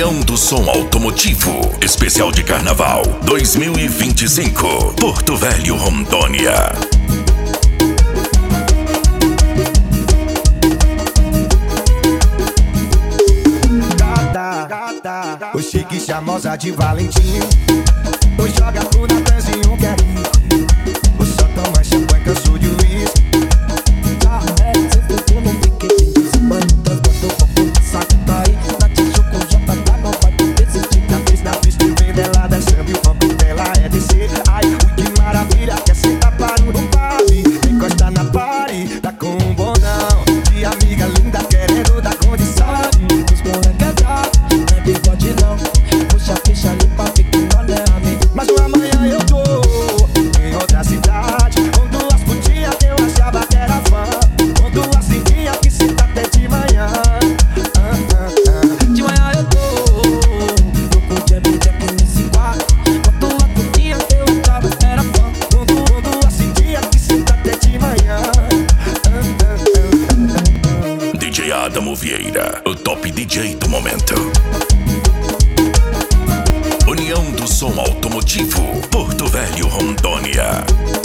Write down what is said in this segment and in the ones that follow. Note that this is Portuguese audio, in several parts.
União do Som Automotivo, especial de Carnaval 2025, Porto Velho, Rondônia. O chique charmosa de Valentim, o joga pro Natanzinho quer ir. O só toma champanhe, cansou de uísque. Já é, cê ficou no piquete de semana. Transportou o copo, saco tá aí. Na tijou com JK, não vai poder desistir. Na vez na pista e vem dela dançando e o foco dela é descer. Ai, ui, que maravilha, quer sentar para o party. Encosta na party, tá com um bondão de amiga linda querendo dar condição. Os moleque não é bigode não. Puxa a ficha limpa, fica olha me. Mas amanhã eu tô em outra cidade, com duas putinhas que eu achava que era fã, com duas cinquinhas que se tá até de manhã. De manhã eu tô com o Jamie Jack nesse quarto, com duas putinhas que eu achava que era fã, com duas cinquinhas que se tá até de manhã. DJ Adamo Vieira, o top DJ do momento. União do Som Automotivo, Porto Velho, Rondônia.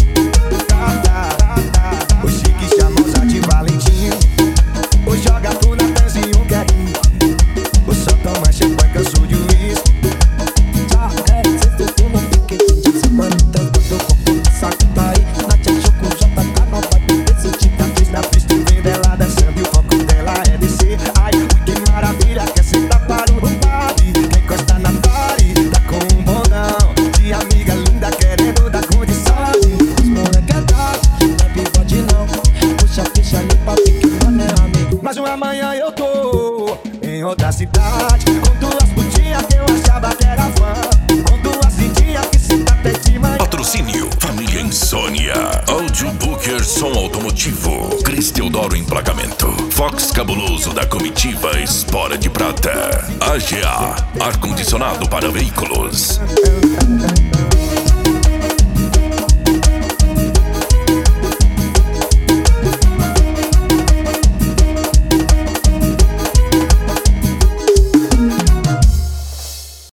O chique charmosa de Valentim, o joga pro Natanzinho quer ir. O só toma champanhe, cansou de uísque. Já é, cê ficou no piquete de semana. Transportou o copo, saco tá aí. Na tijou com JK, não vai poder sentir. Na vez na pista e vem dela dançando e o foco dela é descer. Ai, ui, que maravilha, quer sentar para o party. Quem encosta na party, tá com um bondão de amiga linda querendo dar condição. Os moleque não é bigode não. Puxa a ficha limpa, fica olha me. Mas amanhã eu tô em outra cidade, com duas putinhas que eu achava que era fã, com duas cinquinhas que se tá até de manhã. Patrocínio Família Insônia, Audio Booker Som Automotivo, Cris Teodoro Emplacamento, Fox Cabuloso da Comitiva Espora de Prata, AGA, ar-condicionado para veículos.